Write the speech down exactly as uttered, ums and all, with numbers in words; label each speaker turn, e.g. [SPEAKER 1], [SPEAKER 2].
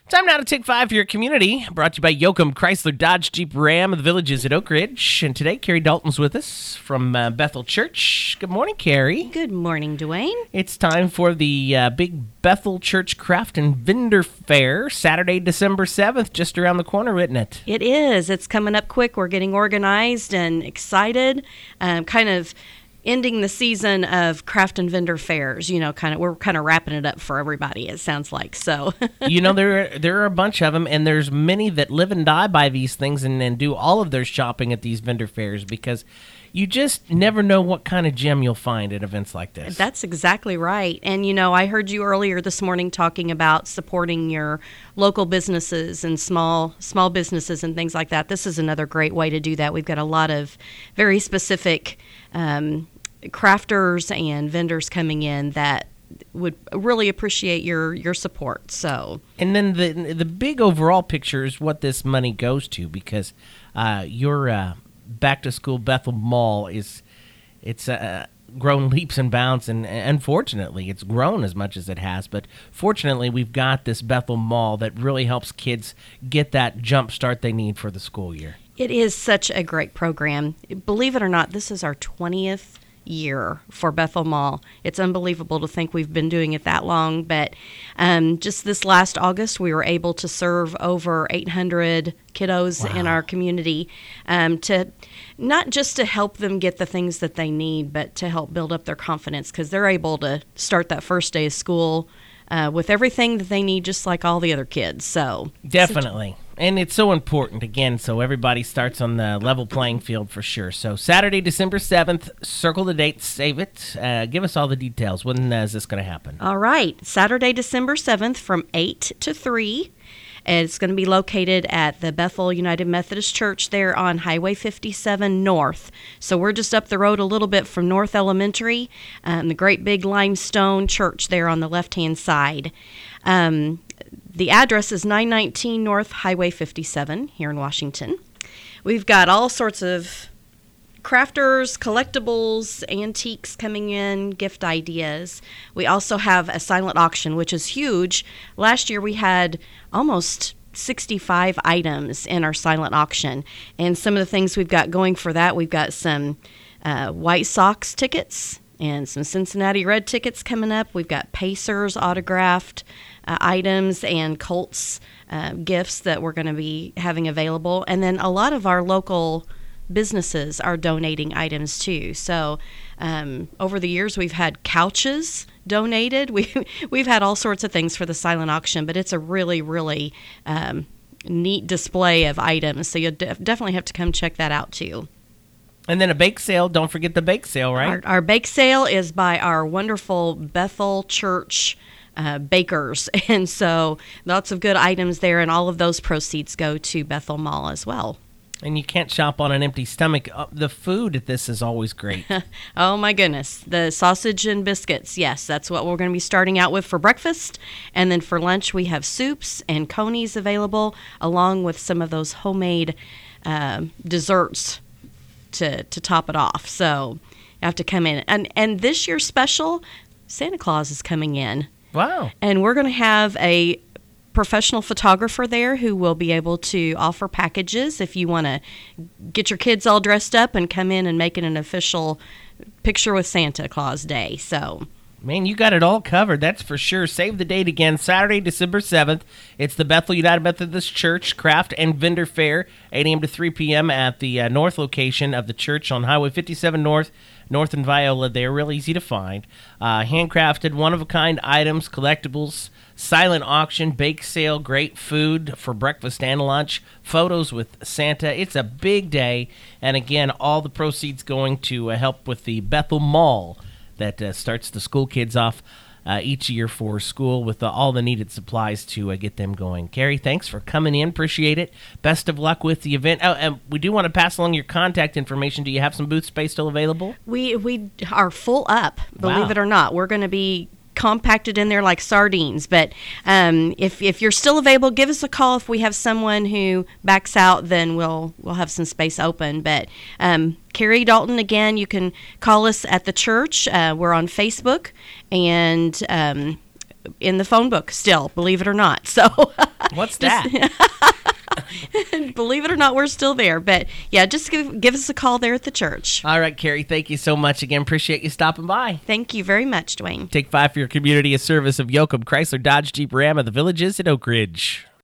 [SPEAKER 1] Time now to take five for your community. Brought to you by Yoakum Chrysler Dodge Jeep Ram of the Villages at Oak Ridge. And today, Carrie Dalton's with us from uh, Bethel Church. Good morning, Carrie.
[SPEAKER 2] Good morning, Dwayne.
[SPEAKER 1] It's time for the uh, big Bethel Church Craft and Vendor Fair, Saturday, December seventh, just around the corner, isn't it?
[SPEAKER 2] It is. It's coming up quick. We're getting organized and excited. Um, kind of ending the season of craft and vendor fairs. You know, kind of we're kind of wrapping it up for everybody, it sounds like. So,
[SPEAKER 1] you know, there are, there are a bunch of them, and there's many that live and die by these things and, and do all of their shopping at these vendor fairs because you just never know what kind of gem you'll find at events like this.
[SPEAKER 2] That's exactly right. And, you know, I heard you earlier this morning talking about supporting your local businesses and small small businesses and things like that. This is another great way to do that. We've got a lot of very specific um crafters and vendors coming in that would really appreciate your your support. So,
[SPEAKER 1] and then the the big overall picture is what this money goes to, because uh, your uh, back to school Bethel Mall is it's uh, grown leaps and bounds, and unfortunately, it's grown as much as it has. But fortunately, we've got this Bethel Mall that really helps kids get that jump start they need for the school year.
[SPEAKER 2] It is such a great program. Believe it or not, this is our twentieth year for Bethel Mall. It's unbelievable to think we've been doing it that long, but um, just this last August, we were able to serve over eight hundred kiddos wow. in our community, um, to not just to help them get the things that they need, but to help build up their confidence, because they're able to start that first day of school uh, with everything that they need, just like all the other kids. So
[SPEAKER 1] definitely. And it's so important, again, so everybody starts on the level playing field for sure. So Saturday, December seventh, circle the date, save it. Uh, give us all the details. When uh, is this going to happen?
[SPEAKER 2] All right. Saturday, December seventh from eight to three. And it's going to be located at the Bethel United Methodist Church there on Highway fifty-seven North. So we're just up the road a little bit from North Elementary, um, the great big limestone church there on the left-hand side. Um, the address is nine nineteen North Highway fifty-seven here in Washington. We've got all sorts of crafters, collectibles, antiques coming in, gift ideas. We also have a silent auction, which is huge. Last year we had almost sixty-five items in our silent auction. And some of the things we've got going for that, we've got some uh, White Sox tickets and some Cincinnati Red tickets coming up. We've got Pacers autographed uh, items and Colts uh, gifts that we're going to be having available. And then a lot of our local businesses are donating items too. So um, over the years, we've had couches donated. We, we've had all sorts of things for the silent auction, but it's a really, really um, neat display of items. So you'll def- definitely have to come check that out too.
[SPEAKER 1] And then a bake sale. Don't forget the bake sale, right?
[SPEAKER 2] Our, our bake sale is by our wonderful Bethel Church uh, bakers. And so lots of good items there, and all of those proceeds go to Bethel Mall as well.
[SPEAKER 1] And you can't shop on an empty stomach. Uh, the food at this is always great.
[SPEAKER 2] Oh, my goodness. The sausage and biscuits, yes, that's what we're going to be starting out with for breakfast. And then for lunch, we have soups and conies available, along with some of those homemade uh, desserts to to top it off. So you have to come in. And, and this year's special, Santa Claus is coming in.
[SPEAKER 1] Wow.
[SPEAKER 2] And we're going to have a professional photographer there who will be able to offer packages if you want to get your kids all dressed up and come in and make it an official picture with Santa Claus day. So,
[SPEAKER 1] man, you got it all covered, that's for sure. Save the date again, Saturday, December seventh. It's the Bethel United Methodist Church Craft and Vendor Fair, eight a.m. to three p.m. at the uh, north location of the church on Highway fifty-seven North, North and Viola. They're real easy to find. Uh, handcrafted, one-of-a-kind items, collectibles, silent auction, bake sale, great food for breakfast and lunch, photos with Santa. It's a big day, and again, all the proceeds going to uh, help with the Bethel Mall that uh, starts the school kids off uh, each year for school with uh, all the needed supplies to uh, get them going. Carrie, thanks for coming in. Appreciate it. Best of luck with the event. Oh, and we do want to pass along your contact information. Do you have some booth space still available?
[SPEAKER 2] We, we are full up, believe
[SPEAKER 1] Wow.
[SPEAKER 2] it or not. We're going to be compacted in there like sardines. But um, if if you're still available, give us a call. If we have someone who backs out, then we'll we'll have some space open. But um, Carrie Dalton, again, you can call us at the church. Uh, we're on Facebook and um, in the phone book still, believe it or not. So
[SPEAKER 1] What's
[SPEAKER 2] Just-
[SPEAKER 1] that?
[SPEAKER 2] Believe it or not, we're still there. But yeah, just give, give us a call there at the church.
[SPEAKER 1] All right, Carrie, thank you so much again. Appreciate you stopping by.
[SPEAKER 2] Thank you very much, Dwayne.
[SPEAKER 1] Take five for your community, a service of Yoakum Chrysler Dodge Jeep Ram of the Villages at Oak Ridge.